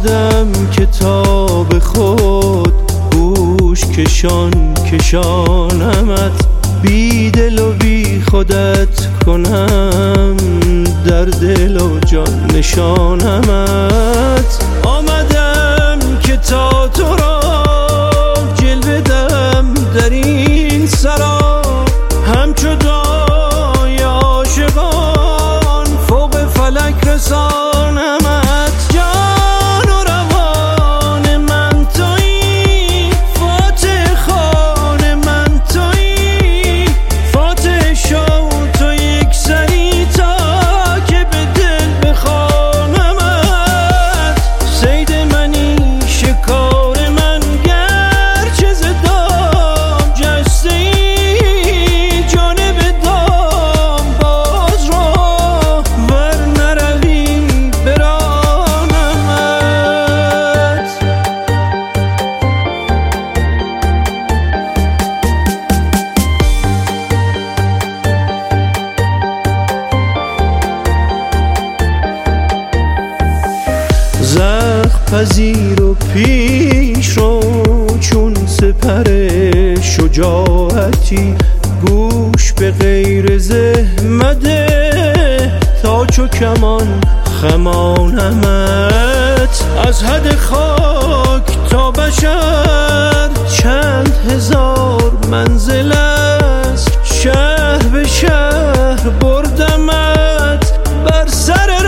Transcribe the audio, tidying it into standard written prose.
آمدم کتاب خود گوش کشانمت، بی دل و بی خودت کنم در دل و جان نشانمت. آمدم که تا تو را جلوه دم در این سرا، همچو دای عاشقان فوق فلک رسانمت. جان و روان من تویی، فاتح خان من تویی، فاتح شو تو یک سری تا که به دل بخوانمت. صید منی شکار من گرچه ز دام جسته ای، جانب دام باز رو ور نروی برانمت. زخم پذیر و پیش رو چون سپر شجاعتی، گوش به غیر زحمده تا چو کمان خمانمت. از حد خاک تا بشر چند هزار منزل است، شهر به شهر بردمت بر سر